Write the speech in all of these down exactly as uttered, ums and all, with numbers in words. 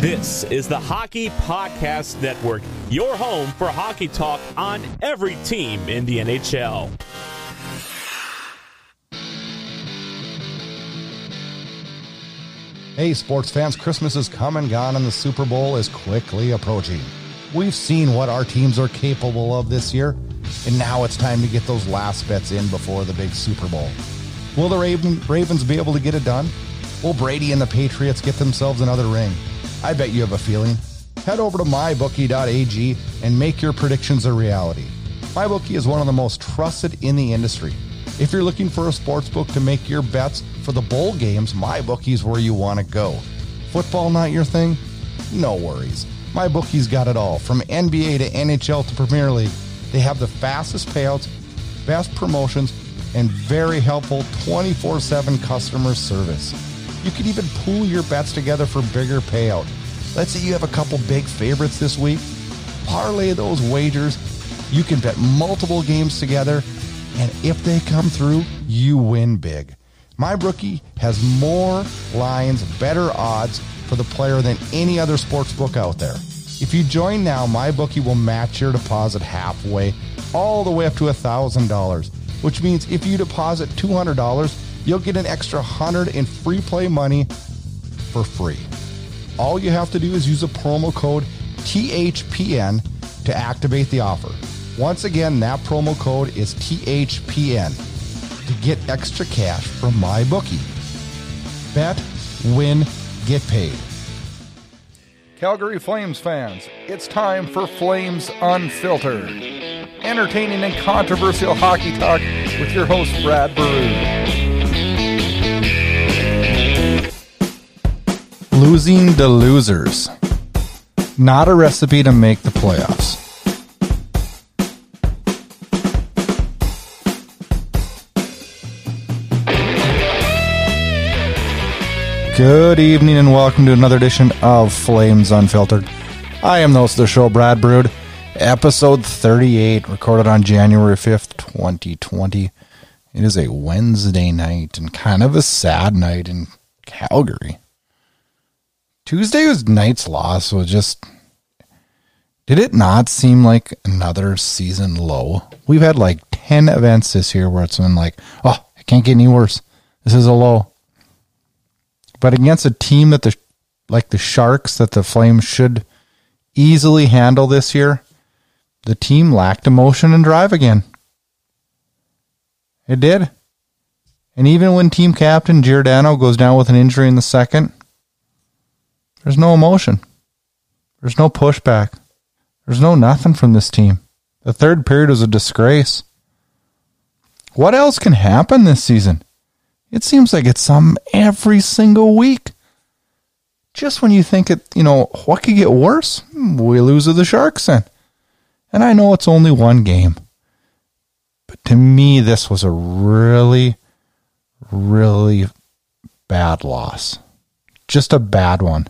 This is the Hockey Podcast Network, your home for hockey talk on every team in the N H L. Hey, sports fans, Christmas is come and gone and the Super Bowl is quickly approaching. We've seen what our teams are capable of this year, and now it's time to get those last bets in before the big Super Bowl. Will the Raven, Ravens be able to get it done? Will Brady and the Patriots get themselves another ring? I bet you have a feeling. Head over to my bookie dot a g and make your predictions a reality. MyBookie is one of the most trusted in the industry. If you're looking for a sports book to make your bets for the bowl games, MyBookie is where you want to go. Football not your thing? No worries. MyBookie's got it all. From N B A to N H L to Premier League, they have the fastest payouts, best promotions, and very helpful twenty-four seven customer service. You could even pool your bets together for bigger payout. Let's say you have a couple big favorites this week. Parlay those wagers. You can bet multiple games together, and if they come through, you win big. MyBookie has more lines, better odds for the player than any other sports book out there. If you join now, MyBookie will match your deposit halfway, all the way up to one thousand dollars, which means if you deposit two hundred dollars, you'll get an extra one hundred dollars in free play money for free. All you have to do is use a promo code T H P N to activate the offer. Once again, that promo code is T H P N to get extra cash from MyBookie. Bet, win, get paid. Calgary Flames fans, it's time for Flames Unfiltered. Entertaining and controversial hockey talk with your host, Brad Baroud. Losing to losers. Not a recipe to make the playoffs. Good evening and welcome to another edition of Flames Unfiltered. I am the host of the show, Brad Baroud. Episode thirty-eight, recorded on January fifth, twenty twenty. It is a Wednesday night and kind of a sad night in Calgary. Tuesday was night's loss, so just... Did it not seem like another season low? We've had like ten events this year where it's been like, oh, it can't get any worse. This is a low. But against a team that the like the Sharks that the Flames should easily handle this year, the team lacked emotion and drive again. It did. And even when team captain Giordano goes down with an injury in the second, there's no emotion. There's no pushback. There's no nothing from this team. The third period was a disgrace. What else can happen this season? It seems like it's some every single week. Just when you think it, you know, what could get worse? We lose to the Sharks then. And I know it's only one game. But to me, this was a really, really bad loss. Just a bad one.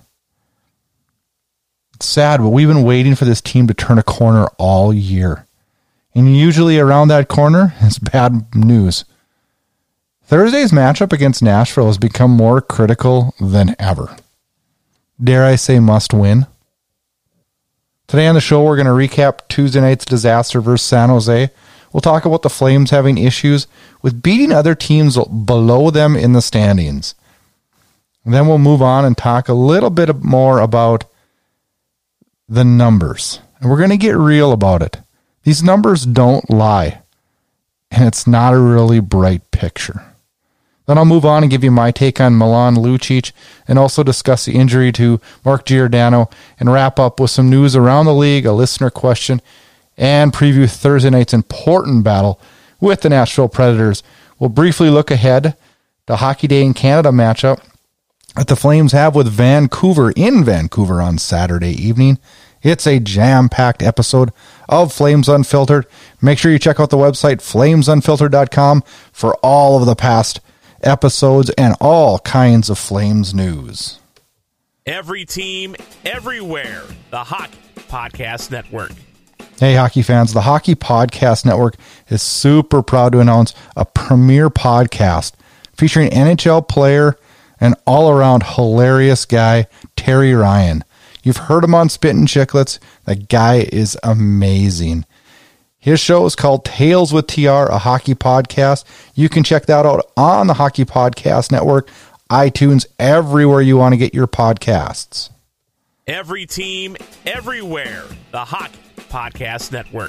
It's sad, but we've been waiting for this team to turn a corner all year. And usually around that corner is bad news. Thursday's matchup against Nashville has become more critical than ever. Dare I say must win? Today on the show, we're going to recap Tuesday night's disaster versus San Jose. We'll talk about the Flames having issues with beating other teams below them in the standings. And then we'll move on and talk a little bit more about the numbers. And we're going to get real about it. These numbers don't lie. And it's not a really bright picture. Then I'll move on and give you my take on Milan Lucic and also discuss the injury to Mark Giordano and wrap up with some news around the league, a listener question, and preview Thursday night's important battle with the Nashville Predators. We'll briefly look ahead to Hockey Day in Canada matchup that the Flames have with Vancouver in Vancouver on Saturday evening. It's a jam-packed episode of Flames Unfiltered. Make sure you check out the website flames unfiltered dot com for all of the past episodes and all kinds of Flames news. Every team, everywhere. The Hockey Podcast Network. Hey, hockey fans. The Hockey Podcast Network is super proud to announce a premier podcast featuring N H L player and all-around hilarious guy, Terry Ryan. You've heard him on Spittin' Chicklets. That guy is amazing. His show is called Tales with T R, a hockey podcast. You can check that out on the Hockey Podcast Network, iTunes, everywhere you want to get your podcasts. Every team, everywhere. The Hockey Podcast Network.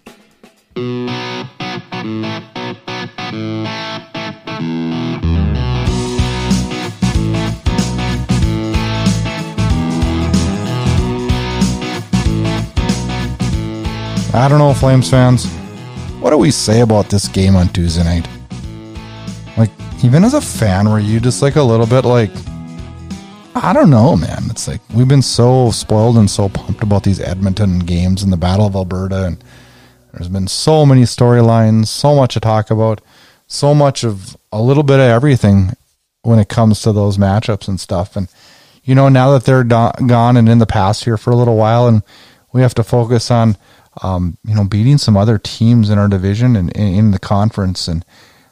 I don't know, Flames fans. What do we say about this game on Tuesday night? Like, even as a fan, were you just like a little bit like, I don't know, man. It's like we've been so spoiled and so pumped about these Edmonton games and the Battle of Alberta, and there's been so many storylines, so much to talk about, so much of a little bit of everything when it comes to those matchups and stuff. And, you know, now that they're do- gone and in the past here for a little while, and we have to focus on Um, you know, beating some other teams in our division and in the conference. And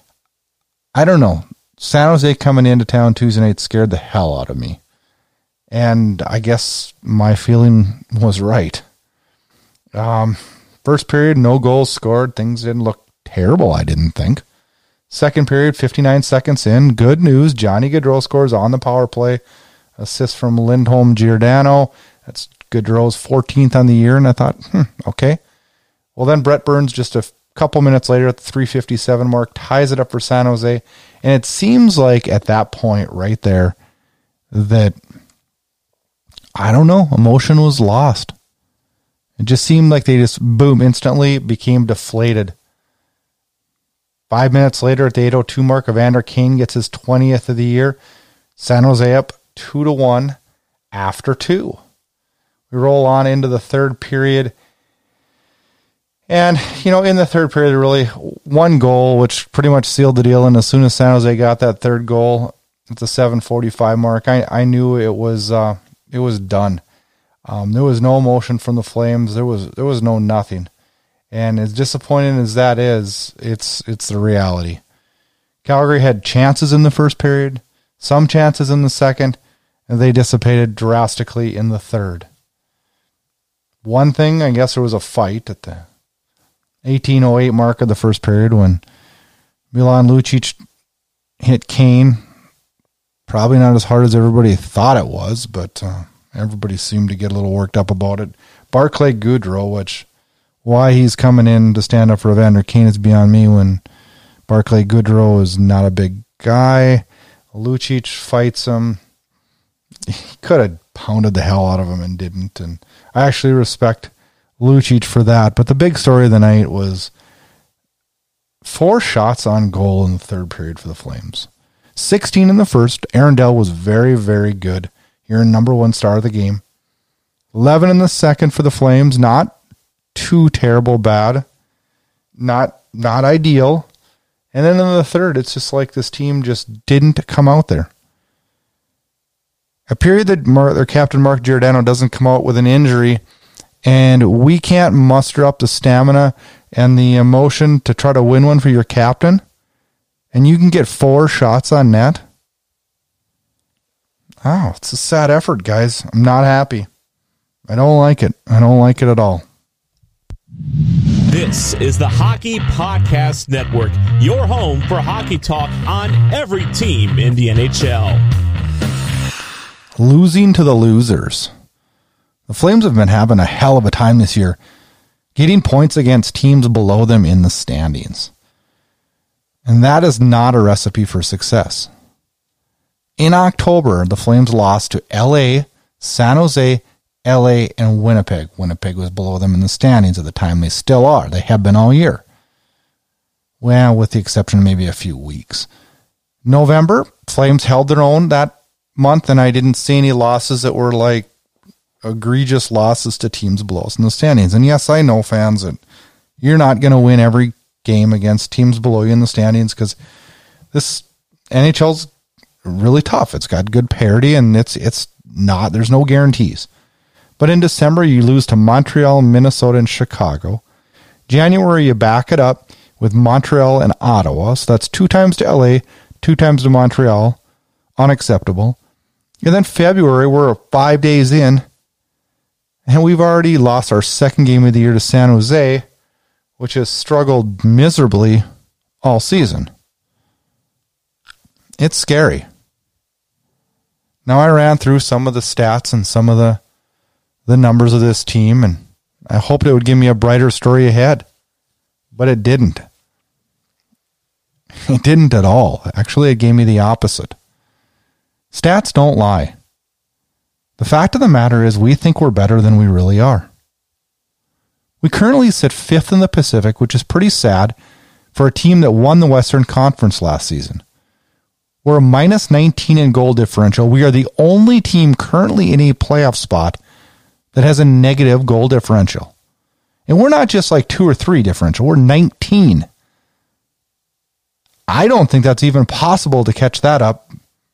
I don't know, San Jose coming into town Tuesday night scared the hell out of me. And I guess my feeling was right. Um, first period, no goals scored. Things didn't look terrible, I didn't think. Second period, fifty-nine seconds in. Good news. Johnny Gaudreau scores on the power play. Assist from Lindholm Giordano. That's Gaudreau's fourteenth on the year, and I thought, hmm, okay. Well, then Brett Burns, just a couple minutes later at the three fifty-seven mark, ties it up for San Jose. And it seems like at that point right there that, I don't know, emotion was lost. It just seemed like they just, boom, instantly became deflated. Five minutes later at the eight oh two mark, Evander Kane gets his twentieth of the year. San Jose up two to one after two. We roll on into the third period. And, you know, in the third period, really one goal, which pretty much sealed the deal. And as soon as San Jose got that third goal at the seven forty-five mark, I, I knew it was uh, it was done. Um, there was no emotion from the Flames. There was there was no nothing. And as disappointing as that is, it's it's the reality. Calgary had chances in the first period, some chances in the second, and they dissipated drastically in the third. One thing, I guess there was a fight at the eighteen oh eight mark of the first period when Milan Lucic hit Kane. Probably not as hard as everybody thought it was, but uh, everybody seemed to get a little worked up about it. Barclay Goodrow, which why he's coming in to stand up for Evander Kane is beyond me when Barclay Goodrow is not a big guy. Lucic fights him. He could have pounded the hell out of him and didn't, and I actually respect Lucic for that. But the big story of the night was four shots on goal in the third period for the Flames. sixteen in the first. Aaron Dell was very, very good. You're a number one star of the game. eleven in the second for the Flames. Not too terrible bad. Not, not ideal. And then in the third, it's just like this team just didn't come out there. A period that Mar- their captain Mark Giordano doesn't come out with an injury, and we can't muster up the stamina and the emotion to try to win one for your captain, and you can get four shots on net. Oh, it's a sad effort, guys. I'm not happy. I don't like it. I don't like it at all. This is the Hockey Podcast Network, your home for hockey talk on every team in the N H L. Losing to the losers. The Flames have been having a hell of a time this year, getting points against teams below them in the standings. And that is not a recipe for success. In October, the Flames lost to L A, San Jose, L A, and Winnipeg. Winnipeg was below them in the standings at the time. They still are. They have been all year. Well, with the exception of maybe a few weeks. November, Flames held their own that month, and I didn't see any losses that were like egregious losses to teams below us in the standings. And yes, I know, fans, that you're not going to win every game against teams below you in the standings because this N H L's really tough. It's got good parity, and it's it's not, there's no guarantees. But in December, you lose to Montreal, Minnesota, and Chicago. January, you back it up with Montreal and Ottawa. So that's two times to L A, two times to Montreal. Unacceptable. And then February, we're five days in. And we've already lost our second game of the year to San Jose, which has struggled miserably all season. It's scary. Now, I ran through some of the stats and some of the, the numbers of this team, and I hoped it would give me a brighter story ahead. But it didn't. It didn't at all. Actually, it gave me the opposite. Stats don't lie. The fact of the matter is we think we're better than we really are. We currently sit fifth in the Pacific, which is pretty sad for a team that won the Western Conference last season. We're a minus nineteen in goal differential. We are the only team currently in a playoff spot that has a negative goal differential. And we're not just like two or three differential. We're nineteen. I don't think that's even possible to catch that up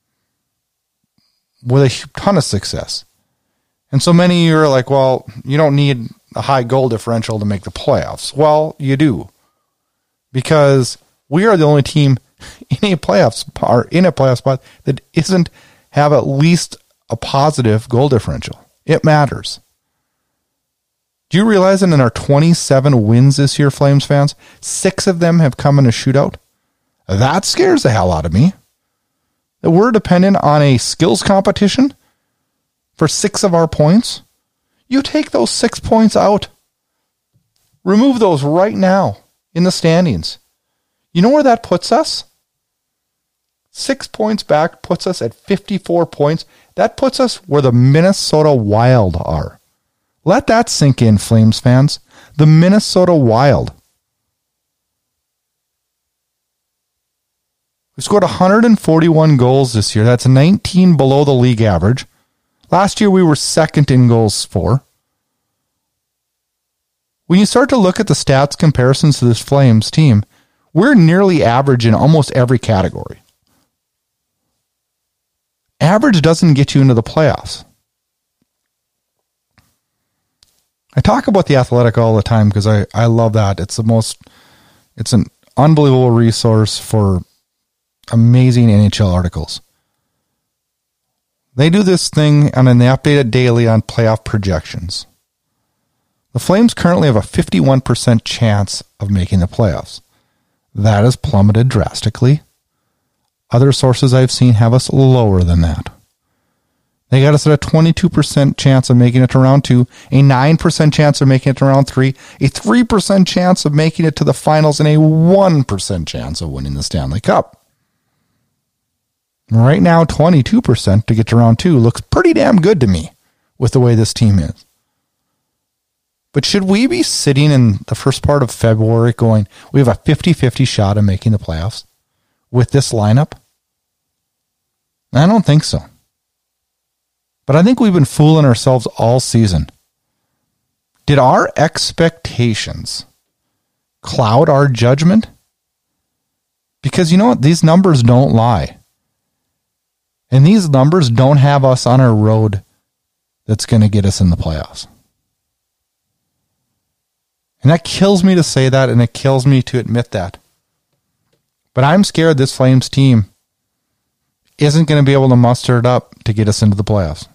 with a ton of success. And so many of you are like, well, you don't need a high goal differential to make the playoffs. Well, you do. Because we are the only team in a playoff or in a playoff spot that isn't have at least a positive goal differential. It matters. Do you realize that in our twenty-seven wins this year, Flames fans, six of them have come in a shootout? That scares the hell out of me. That we're dependent on a skills competition for six of our points. You take those six points out. Remove those right now in the standings. You know where that puts us? Six points back puts us at fifty-four points. That puts us where the Minnesota Wild are. Let that sink in, Flames fans. The Minnesota Wild. We scored one hundred forty-one goals this year. That's nineteen below the league average. Last year we were second in goals for. When you start to look at the stats comparisons to this Flames team, we're nearly average in almost every category. Average doesn't get you into the playoffs. I talk about The Athletic all the time because I, I love that. It's the most, it's an unbelievable resource for amazing N H L articles. They do this thing and then they update it daily on playoff projections. The Flames currently have a fifty-one percent chance of making the playoffs. That has plummeted drastically. Other sources I've seen have us lower than that. They got us at a twenty-two percent chance of making it to round two, a nine percent chance of making it to round three, a three percent chance of making it to the finals, and a one percent chance of winning the Stanley Cup. Right now, twenty-two percent to get to round two looks pretty damn good to me with the way this team is. But should we be sitting in the first part of February going, we have a fifty-fifty shot of making the playoffs with this lineup? I don't think so. But I think we've been fooling ourselves all season. Did our expectations cloud our judgment? Because you know what? These numbers don't lie. And these numbers don't have us on a road that's going to get us in the playoffs. And that kills me to say that, and it kills me to admit that. But I'm scared this Flames team isn't going to be able to muster it up to get us into the playoffs.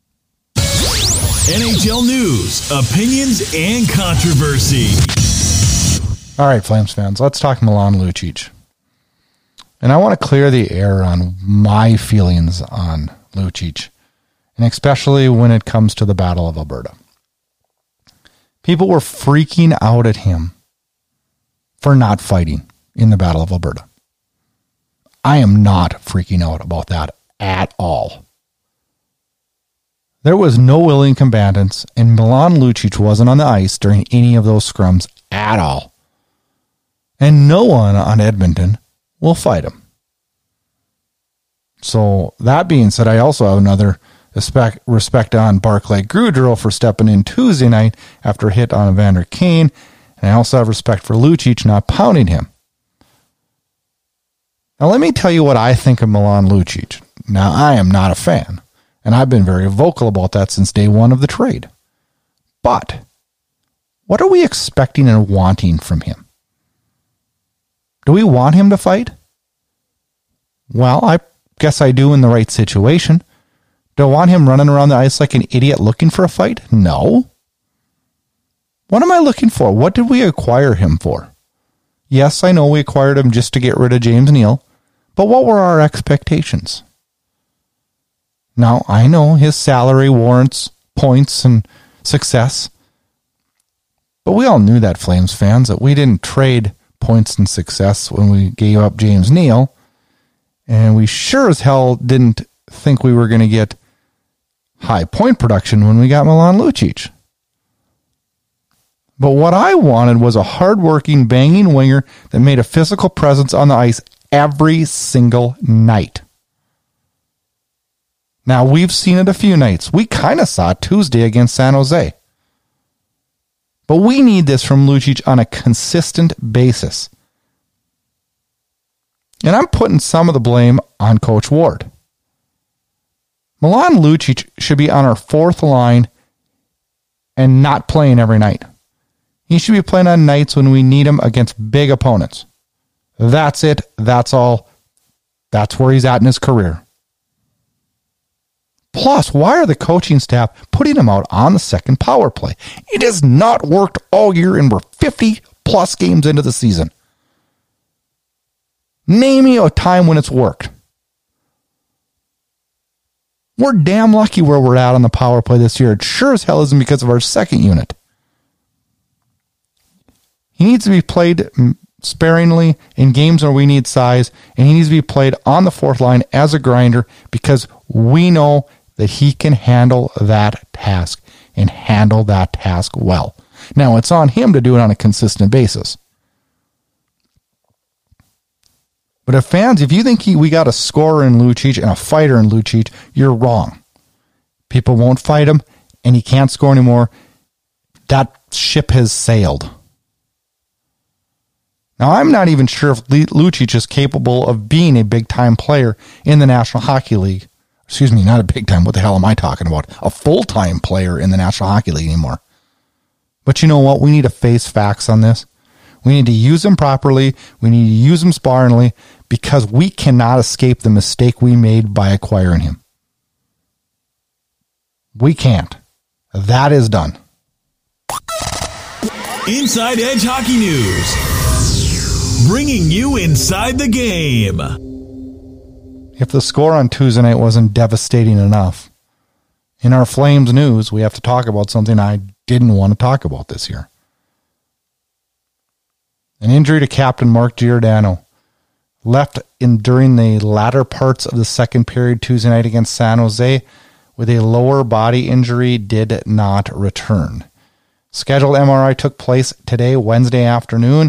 N H L news, opinions, and controversy. All right, Flames fans, let's talk Milan Lucic. And I want to clear the air on my feelings on Lucic, and especially when it comes to the Battle of Alberta. People were freaking out at him for not fighting in the Battle of Alberta. I am not freaking out about that at all. There was no willing combatants, and Milan Lucic wasn't on the ice during any of those scrums at all. And no one on Edmonton will fight him. So, that being said, I also have another respect, respect on Barclay Goodrow for stepping in Tuesday night after a hit on Evander Kane, and I also have respect for Lucic not pounding him. Now, let me tell you what I think of Milan Lucic. Now, I am not a fan. And I've been very vocal about that since day one of the trade. But what are we expecting and wanting from him? Do we want him to fight? Well, I guess I do in the right situation. Do I want him running around the ice like an idiot looking for a fight? No. What am I looking for? What did we acquire him for? Yes, I know we acquired him just to get rid of James Neal, but what were our expectations? Now, I know his salary warrants points and success, but we all knew that, Flames fans, that we didn't trade points and success when we gave up James Neal, and we sure as hell didn't think we were going to get high point production when we got Milan Lucic. But what I wanted was a hardworking, banging winger that made a physical presence on the ice every single night. Now, we've seen it a few nights. We kind of saw it Tuesday against San Jose. But we need this from Lucic on a consistent basis. And I'm putting some of the blame on Coach Ward. Milan Lucic should be on our fourth line and not playing every night. He should be playing on nights when we need him against big opponents. That's it. That's all. That's where he's at in his career. Plus, why are the coaching staff putting him out on the second power play? It has not worked all year, and we're fifty plus games into the season. Name me a time when it's worked. We're damn lucky where we're at on the power play this year. It sure as hell isn't because of our second unit. He needs to be played sparingly in games where we need size, and he needs to be played on the fourth line as a grinder because we know that he can handle that task and handle that task well. Now, it's on him to do it on a consistent basis. But if fans, if you think he, we got a scorer in Lucic and a fighter in Lucic, you're wrong. People won't fight him, and he can't score anymore. That ship has sailed. Now, I'm not even sure if Lucic is capable of being a big-time player in the National Hockey League. Excuse me, not a big-time. What the hell am I talking about? A full-time player in the National Hockey League anymore. But you know what? We need to face facts on this. We need to use him properly. We need to use him sparingly because we cannot escape the mistake we made by acquiring him. We can't. That is done. Inside Edge Hockey News. Bringing you inside the game. If the score on Tuesday night wasn't devastating enough, in our Flames news, we have to talk about something I didn't want to talk about this year. An injury to captain Mark Giordano. Left in during the latter parts of the second period Tuesday night against San Jose with a lower body injury, did not return. Scheduled M R I took place today, Wednesday afternoon.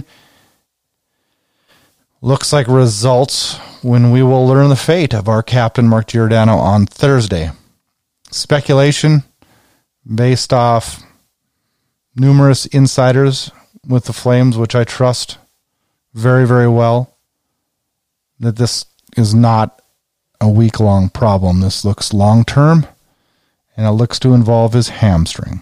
Looks like results when we will learn the fate of our captain, Mark Giordano, on Thursday. Speculation based off numerous insiders with the Flames, which I trust very, very well, that this is not a week-long problem. This looks long-term, and it looks to involve his hamstring.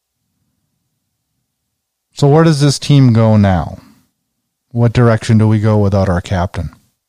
So where does this team go now? What direction do we go without our captain?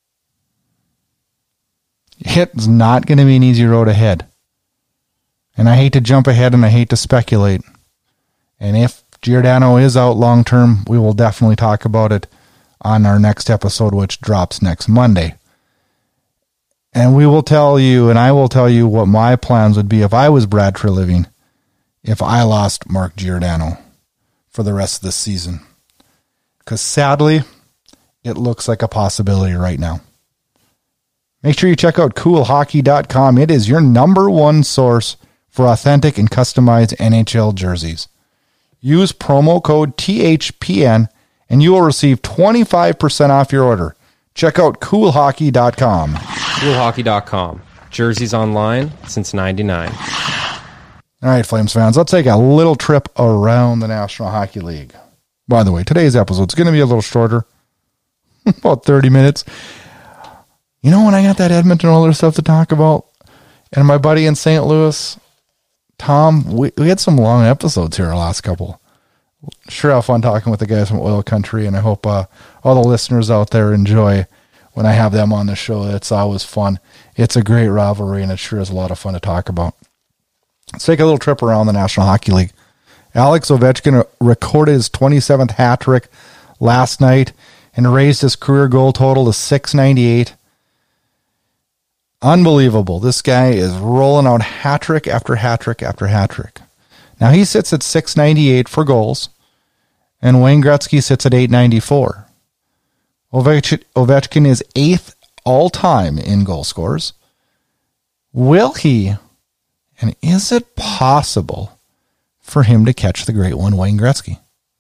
It's not going to be an easy road ahead. And I hate to jump ahead and I hate to speculate. And if Giordano is out long term, we will definitely talk about it on our next episode, which drops next Monday. And we will tell you, and I will tell you what my plans would be if I was Brad Treliving, if I lost Mark Giordano for the rest of the season. Because sadly, it looks like a possibility right now. Make sure you check out cool hockey dot com. It is your number one source for authentic and customized N H L jerseys. Use promo code T H P N and you will receive twenty-five percent off your order. Check out cool hockey dot com. cool hockey dot com. Jerseys online since ninety-nine. All right, Flames fans, let's take a little trip around the National Hockey League. By the way, today's episode is going to be a little shorter, about thirty minutes. You know, when I got that Edmonton Oilers stuff to talk about, and my buddy in Saint Louis, Tom, we, we had some long episodes here, our last couple. Sure have fun talking with the guys from Oil Country, and I hope uh, all the listeners out there enjoy when I have them on the show. It's always fun. It's a great rivalry, and it sure is a lot of fun to talk about. Let's take a little trip around the National Hockey League. Alex Ovechkin recorded his twenty-seventh hat trick last night and raised his career goal total to six ninety-eight. Unbelievable. This guy is rolling out hat trick after hat trick after hat trick. Now he sits at six ninety-eight for goals, and Wayne Gretzky sits at eight ninety-four. Ovech- Ovechkin is eighth all-time in goal scorers. Will he, and is it possible for him to catch the great one, Wayne Gretzky?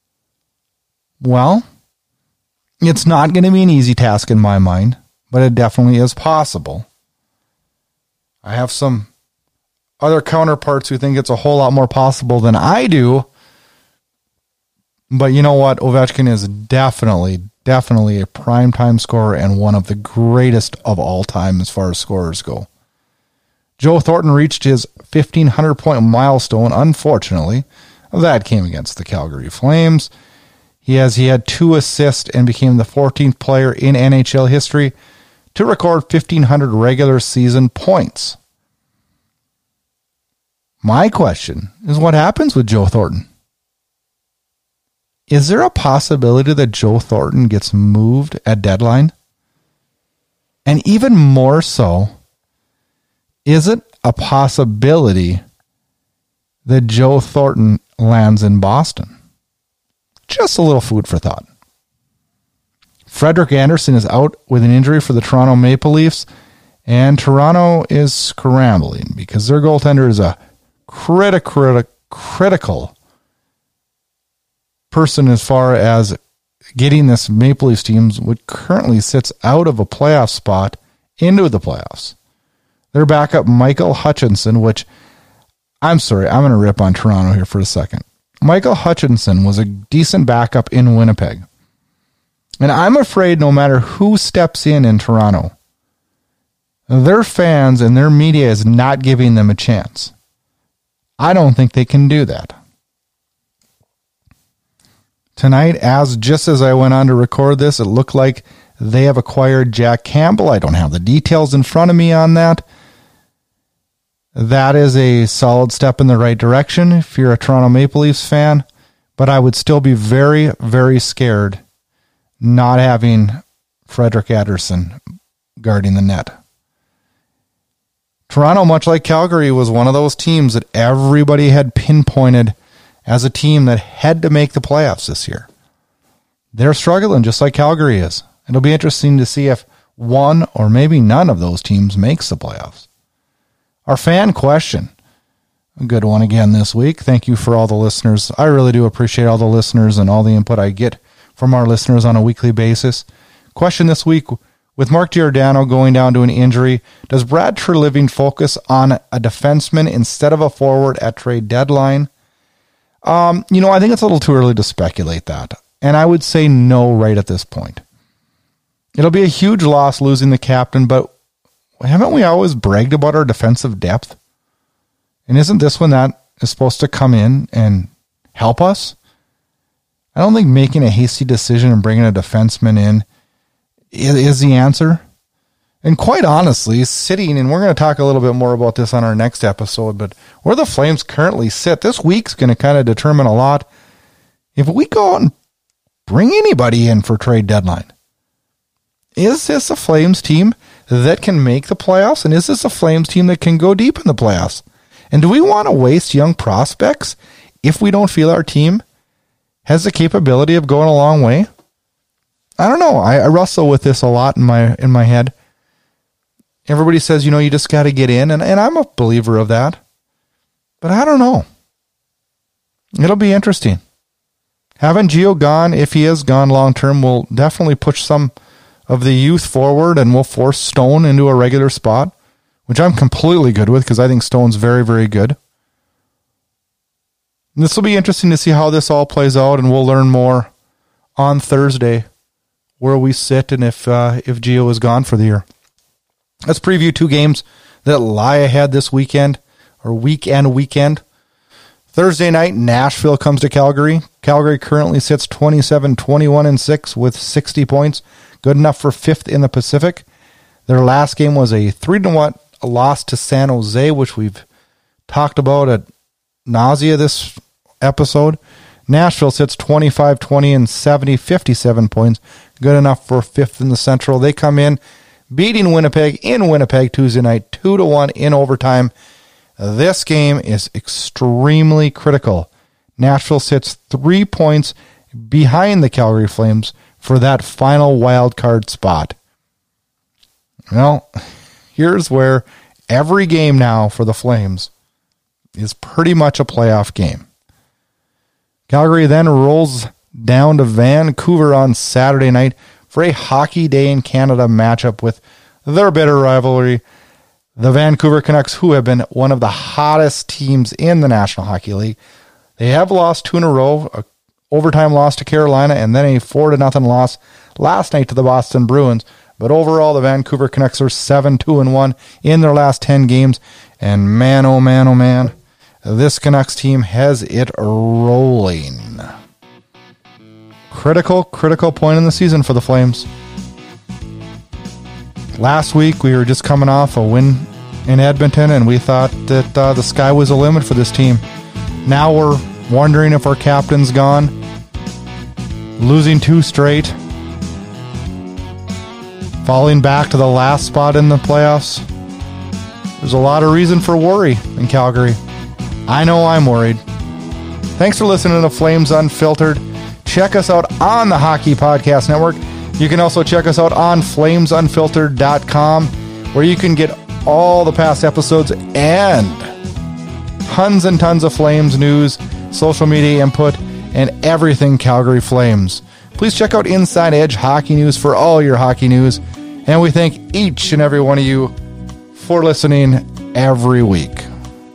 Well, it's not going to be an easy task in my mind, but it definitely is possible. I have some other counterparts who think it's a whole lot more possible than I do. But you know what? Ovechkin is definitely, definitely a primetime scorer and one of the greatest of all time as far as scorers go. Joe Thornton reached his fifteen hundred point milestone. Unfortunately, that came against the Calgary Flames. He has he had two assists and became the fourteenth player in N H L history to record fifteen hundred regular season points. My question is, what happens with Joe Thornton? Is there a possibility that Joe Thornton gets moved at deadline? And even more so, is it a possibility that Joe Thornton lands in Boston? Just a little food for thought. Frederik Andersen is out with an injury for the Toronto Maple Leafs, and Toronto is scrambling because their goaltender is a criti- criti- critical person as far as getting this Maple Leafs team, which currently sits out of a playoff spot, into the playoffs. Their backup, Michael Hutchinson, which, I'm sorry, I'm going to rip on Toronto here for a second. Michael Hutchinson was a decent backup in Winnipeg. And I'm afraid no matter who steps in in Toronto, their fans and their media is not giving them a chance. I don't think they can do that. Tonight, as just as I went on to record this, it looked like they have acquired Jack Campbell. I don't have the details in front of me on that. That is a solid step in the right direction if you're a Toronto Maple Leafs fan, but I would still be very, very scared not having Frederik Andersen guarding the net. Toronto, much like Calgary, was one of those teams that everybody had pinpointed as a team that had to make the playoffs this year. They're struggling just like Calgary is. It'll be interesting to see if one or maybe none of those teams makes the playoffs. Our fan question, a good one again this week. Thank you for all the listeners. I really do appreciate all the listeners and all the input I get from our listeners on a weekly basis. Question this week, with Mark Giordano going down to an injury, does Brad Treliving focus on a defenseman instead of a forward at trade deadline? Um, you know, I think it's a little too early to speculate that. And I would say no right at this point. It'll be a huge loss losing the captain, but haven't we always bragged about our defensive depth? And isn't this one that is supposed to come in and help us? I don't think making a hasty decision and bringing a defenseman in is the answer. And quite honestly, sitting, and we're going to talk a little bit more about this on our next episode, but where the Flames currently sit, this week's going to kind of determine a lot. If we go out and bring anybody in for trade deadline, is this a Flames team that can make the playoffs? And is this a Flames team that can go deep in the playoffs? And do we want to waste young prospects if we don't feel our team has the capability of going a long way? I don't know. I, I wrestle with this a lot in my in my head. Everybody says, you know, you just got to get in, and, and I'm a believer of that. But I don't know. It'll be interesting. Having Gio gone, if he is gone long-term, will definitely push some of the youth forward, and will force Stone into a regular spot, which I'm completely good with because I think Stone's very, very good. And this will be interesting to see how this all plays out, and we'll learn more on Thursday where we sit and if uh, if Gio is gone for the year. Let's preview two games that lie ahead this weekend, or weekend weekend. Thursday night, Nashville comes to Calgary. Calgary currently sits twenty-seven, twenty-one, and six with sixty points. Good enough for fifth in the Pacific. Their last game was a three to one loss to San Jose, which we've talked about at nausea this episode. Nashville sits twenty-five twenty and seventy fifty-seven points. Good enough for fifth in the Central. They come in beating Winnipeg in Winnipeg Tuesday night, two to one in overtime. This game is extremely critical. Nashville sits three points behind the Calgary Flames for that final wild card spot. Well, here's where every game now for the Flames is pretty much a playoff game. Calgary then rolls down to Vancouver on Saturday night for a Hockey Day in Canada matchup with their bitter rivalry, the Vancouver Canucks, who have been one of the hottest teams in the National Hockey League. They have lost two in a row, a overtime loss to Carolina, and then a four to nothing loss last night to the Boston Bruins. But overall, the Vancouver Canucks are seven two and one in their last ten games. And man, oh man, oh man, this Canucks team has it rolling. Critical, critical point in the season for the Flames. Last week, we were just coming off a win in Edmonton, and we thought that uh, the sky was the limit for this team. Now we're wondering if our captain's gone. Losing two straight. Falling back to the last spot in the playoffs. There's a lot of reason for worry in Calgary. I know I'm worried. Thanks for listening to Flames Unfiltered. Check us out on the Hockey Podcast Network. You can also check us out on flames unfiltered dot com, where you can get all the past episodes and tons and tons of Flames news, social media input, and everything Calgary Flames. Please check out Inside Edge Hockey News for all your hockey news. And we thank each and every one of you for listening every week.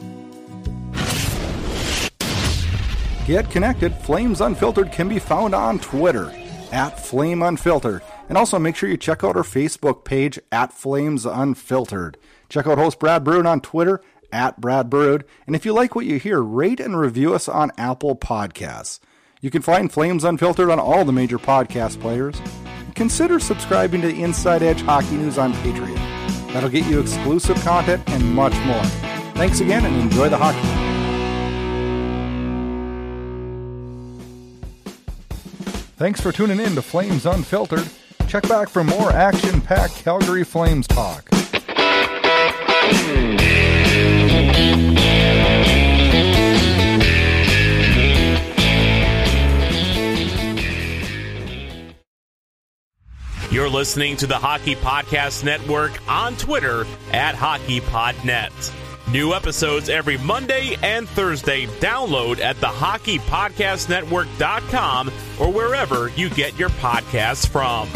Get connected. Flames Unfiltered can be found on Twitter at Flame Unfiltered. And also make sure you check out our Facebook page at Flames Unfiltered. Check out host Brad Brood on Twitter at Brad Brood. And if you like what you hear, rate and review us on Apple Podcasts. You can find Flames Unfiltered on all the major podcast players. Consider subscribing to the Inside Edge Hockey News on Patreon. That'll get you exclusive content and much more. Thanks again and enjoy the hockey. Thanks for tuning in to Flames Unfiltered. Check back for more action-packed Calgary Flames talk. You're listening to the Hockey Podcast Network on Twitter at HockeyPodNet. New episodes every Monday and Thursday. Download at the hockey podcast network dot com or wherever you get your podcasts from.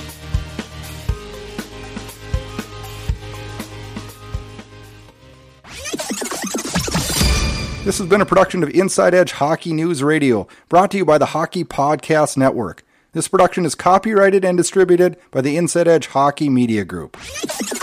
This has been a production of Inside Edge Hockey News Radio, brought to you by the Hockey Podcast Network. This production is copyrighted and distributed by the Inside Edge Hockey Media Group.